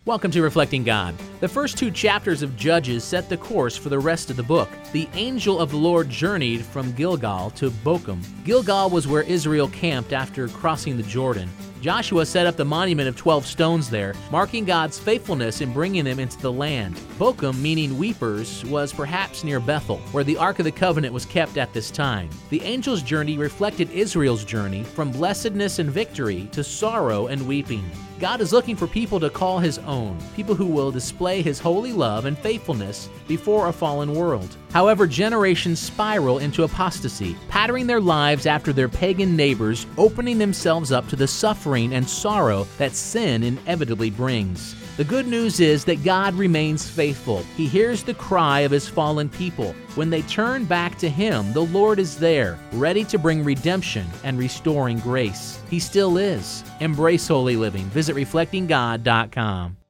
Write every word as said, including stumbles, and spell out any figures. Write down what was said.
Welcome to Reflecting God. The first two chapters of Judges set the course for the rest of the book. The angel of the Lord journeyed from Gilgal to Bochum. Gilgal was where Israel camped after crossing the Jordan. Joshua set up the monument of twelve stones there, marking God's faithfulness in bringing them into the land. Bochum, meaning weepers, was perhaps near Bethel, where the Ark of the Covenant was kept at this time. The angel's journey reflected Israel's journey from blessedness and victory to sorrow and weeping. God is looking for people to call His own, people who will display His holy love and faithfulness before a fallen world. However, generations spiral into apostasy, patterning their lives after their pagan neighbors, opening themselves up to the suffering and sorrow that sin inevitably brings. The good news is that God remains faithful. He hears the cry of His fallen people. When they turn back to Him, the Lord is there, ready to bring redemption and restoring grace. He still is. Embrace holy living. Visit reflecting god dot com.